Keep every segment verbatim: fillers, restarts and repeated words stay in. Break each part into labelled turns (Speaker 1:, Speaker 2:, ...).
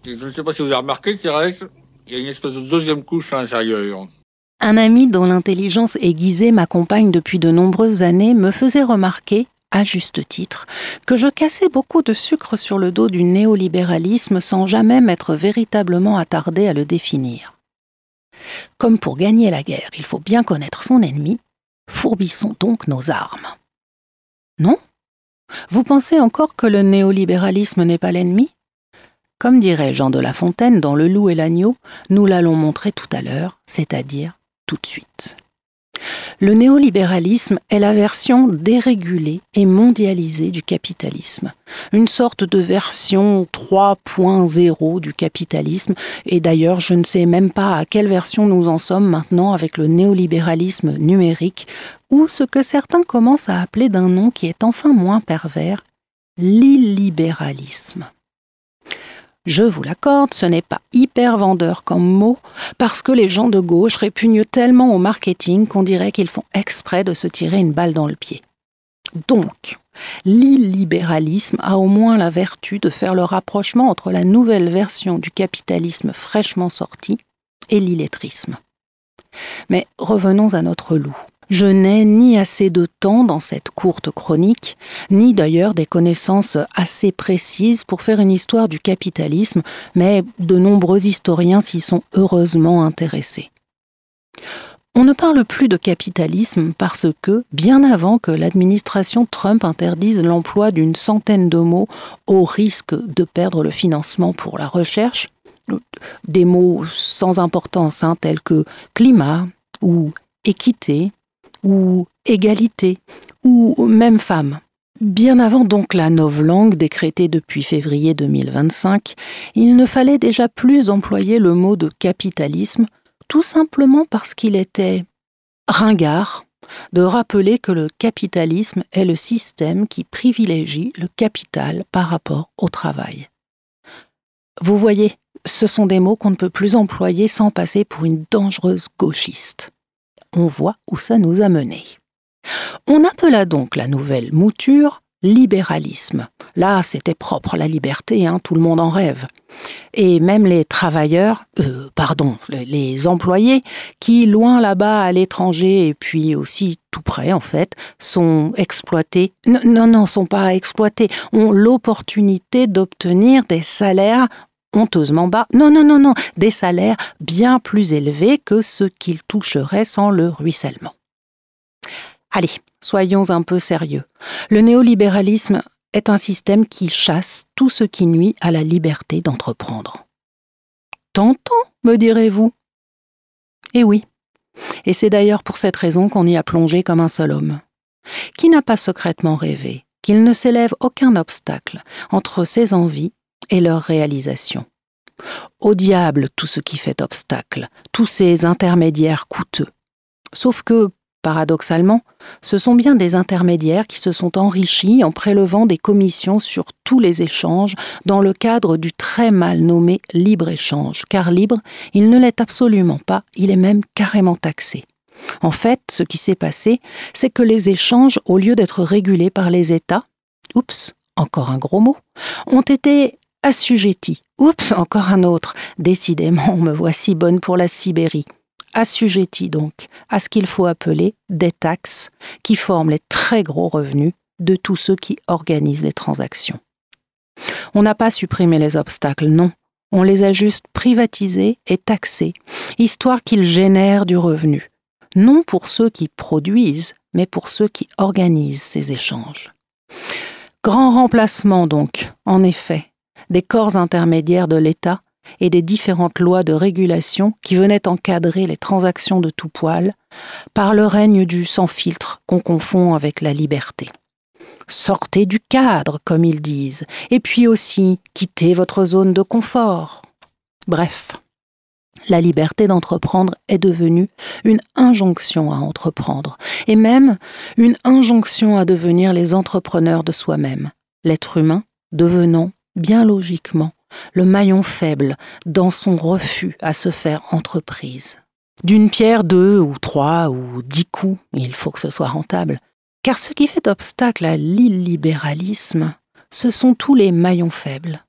Speaker 1: Je ne sais pas si vous avez remarqué, Thérèse, il y a une espèce de deuxième couche à l'intérieur.
Speaker 2: Un ami dont l'intelligence aiguisée m'accompagne depuis de nombreuses années me faisait remarquer, à juste titre, que je cassais beaucoup de sucre sur le dos du néolibéralisme sans jamais m'être véritablement attardé à le définir. Comme pour gagner la guerre, il faut bien connaître son ennemi, fourbissons donc nos armes. Non ? Vous pensez encore que le néolibéralisme n'est pas l'ennemi ? Comme dirait Jean de La Fontaine dans Le Loup et l'Agneau, nous l'allons montrer tout à l'heure, c'est-à-dire tout de suite. Le néolibéralisme est la version dérégulée et mondialisée du capitalisme, une sorte de version trois point zéro du capitalisme, et d'ailleurs je ne sais même pas à quelle version nous en sommes maintenant avec le néolibéralisme numérique, ou ce que certains commencent à appeler d'un nom qui est enfin moins pervers, l'illibéralisme. Je vous l'accorde, ce n'est pas hyper vendeur comme mot, parce que les gens de gauche répugnent tellement au marketing qu'on dirait qu'ils font exprès de se tirer une balle dans le pied. Donc, l'illibéralisme a au moins la vertu de faire le rapprochement entre la nouvelle version du capitalisme fraîchement sorti et l'illettrisme. Mais revenons à notre loup. Je n'ai ni assez de temps dans cette courte chronique, ni d'ailleurs des connaissances assez précises pour faire une histoire du capitalisme, mais de nombreux historiens s'y sont heureusement intéressés. On ne parle plus de capitalisme parce que, bien avant que l'administration Trump interdise l'emploi d'une centaine de mots au risque de perdre le financement pour la recherche, des mots sans importance hein, tels que climat ou équité, ou égalité, ou même femme. Bien avant donc la novlangue décrétée depuis février deux mille vingt-cinq, il ne fallait déjà plus employer le mot de capitalisme, tout simplement parce qu'il était ringard de rappeler que le capitalisme est le système qui privilégie le capital par rapport au travail. Vous voyez, ce sont des mots qu'on ne peut plus employer sans passer pour une dangereuse gauchiste. On voit où ça nous a menés. On appela donc la nouvelle mouture libéralisme. Là, c'était propre, la liberté, hein, tout le monde en rêve. Et même les travailleurs, euh, pardon, les employés, qui, loin là-bas à l'étranger, et puis aussi tout près en fait, sont exploités. Non, non, non, sont pas exploités, ont l'opportunité d'obtenir des salaires honteusement bas, non, non, non, non, des salaires bien plus élevés que ceux qu'ils toucheraient sans le ruissellement. Allez, soyons un peu sérieux. Le néolibéralisme est un système qui chasse tout ce qui nuit à la liberté d'entreprendre. Tentant, me direz-vous ? Eh oui, et c'est d'ailleurs pour cette raison qu'on y a plongé comme un seul homme. Qui n'a pas secrètement rêvé qu'il ne s'élève aucun obstacle entre ses envies et leur réalisation. Au diable tout ce qui fait obstacle, tous ces intermédiaires coûteux. Sauf que, paradoxalement, ce sont bien des intermédiaires qui se sont enrichis en prélevant des commissions sur tous les échanges dans le cadre du très mal nommé libre-échange, car libre, il ne l'est absolument pas, il est même carrément taxé. En fait, ce qui s'est passé, c'est que les échanges, au lieu d'être régulés par les États, oups, encore un gros mot, ont été assujettis. Oups, encore un autre. Décidément, me voici bonne pour la Sibérie. Assujettis donc à ce qu'il faut appeler des taxes qui forment les très gros revenus de tous ceux qui organisent les transactions. On n'a pas supprimé les obstacles, non. On les a juste privatisés et taxés, histoire qu'ils génèrent du revenu. Non pour ceux qui produisent, mais pour ceux qui organisent ces échanges. Grand remplacement donc, en effet, des corps intermédiaires de l'État et des différentes lois de régulation qui venaient encadrer les transactions de tout poil par le règne du sans-filtre qu'on confond avec la liberté. Sortez du cadre, comme ils disent, et puis aussi quittez votre zone de confort. Bref, la liberté d'entreprendre est devenue une injonction à entreprendre, et même une injonction à devenir les entrepreneurs de soi-même, l'être humain devenant, bien logiquement, le maillon faible dans son refus à se faire entreprise. D'une pierre deux ou trois ou dix coups, il faut que ce soit rentable, car ce qui fait obstacle à l'illibéralisme, ce sont tous les maillons faibles,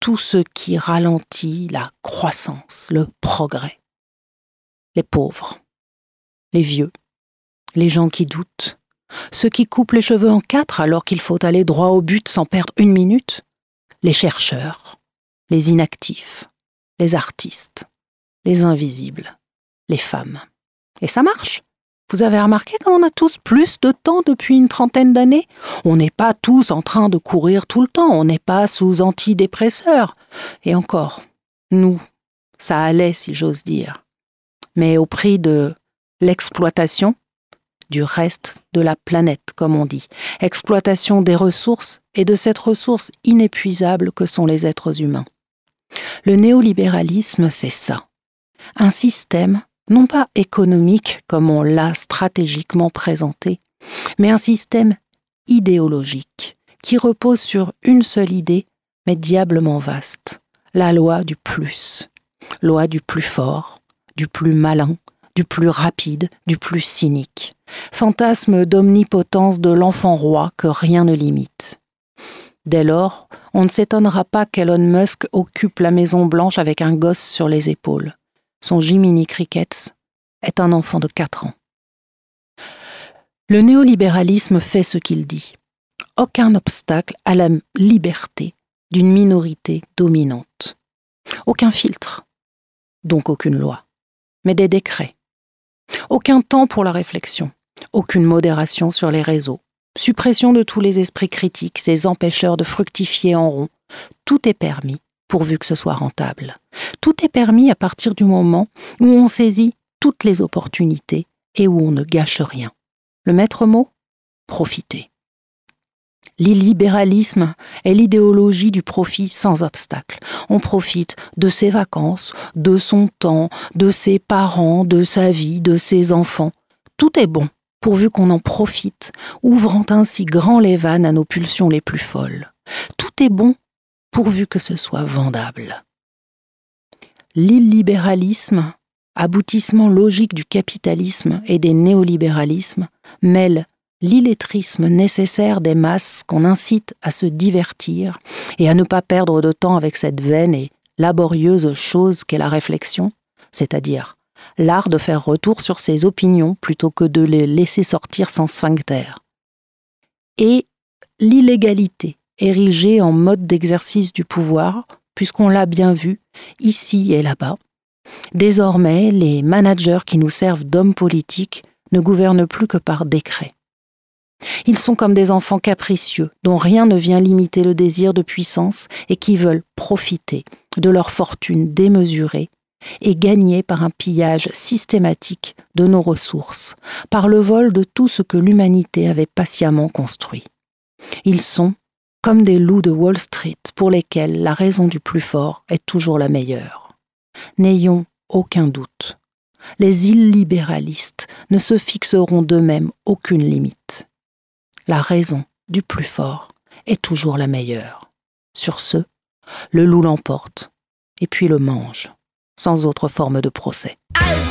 Speaker 2: tout ce qui ralentit la croissance, le progrès. Les pauvres, les vieux, les gens qui doutent, ceux qui coupent les cheveux en quatre alors qu'il faut aller droit au but sans perdre une minute, les chercheurs, les inactifs, les artistes, les invisibles, les femmes. Et ça marche. Vous avez remarqué qu'on a tous plus de temps depuis une trentaine d'années? On n'est pas tous en train de courir tout le temps, on n'est pas sous antidépresseurs. Et encore, nous, ça allait si j'ose dire. Mais au prix de l'exploitation du reste de la planète, comme on dit. Exploitation des ressources et de cette ressource inépuisable que sont les êtres humains. Le néolibéralisme, c'est ça. Un système non pas économique comme on l'a stratégiquement présenté, mais un système idéologique qui repose sur une seule idée, mais diablement vaste, la loi du plus, loi du plus fort, du plus malin, du plus rapide, du plus cynique, fantasme d'omnipotence de l'enfant roi que rien ne limite. Dès lors, on ne s'étonnera pas qu'Elon Musk occupe la Maison Blanche avec un gosse sur les épaules. Son Jiminy Crickets est un enfant de quatre ans. Le néolibéralisme fait ce qu'il dit. Aucun obstacle à la liberté d'une minorité dominante. Aucun filtre, donc aucune loi, mais des décrets. Aucun temps pour la réflexion, aucune modération sur les réseaux. Suppression de tous les esprits critiques, ces empêcheurs de fructifier en rond. Tout est permis, pourvu que ce soit rentable. Tout est permis à partir du moment où on saisit toutes les opportunités et où on ne gâche rien. Le maître mot ? Profiter. L'illibéralisme est l'idéologie du profit sans obstacle. On profite de ses vacances, de son temps, de ses parents, de sa vie, de ses enfants. Tout est bon, pourvu qu'on en profite, ouvrant ainsi grand les vannes à nos pulsions les plus folles. Tout est bon, pourvu que ce soit vendable. L'illibéralisme, aboutissement logique du capitalisme et des néolibéralismes, mêle l'illettrisme nécessaire des masses qu'on incite à se divertir et à ne pas perdre de temps avec cette vaine et laborieuse chose qu'est la réflexion, c'est-à-dire l'art de faire retour sur ses opinions plutôt que de les laisser sortir sans sphincter. Et l'illégalité, érigée en mode d'exercice du pouvoir, puisqu'on l'a bien vu, ici et là-bas. Désormais, les managers qui nous servent d'hommes politiques ne gouvernent plus que par décret. Ils sont comme des enfants capricieux, dont rien ne vient limiter le désir de puissance et qui veulent profiter de leur fortune démesurée et gagner par un pillage systématique de nos ressources, par le vol de tout ce que l'humanité avait patiemment construit. Ils sont comme des loups de Wall Street pour lesquels la raison du plus fort est toujours la meilleure. N'ayons aucun doute. Les illibéralistes ne se fixeront d'eux-mêmes aucune limite. La raison du plus fort est toujours la meilleure. Sur ce, le loup l'emporte et puis le mange, sans autre forme de procès.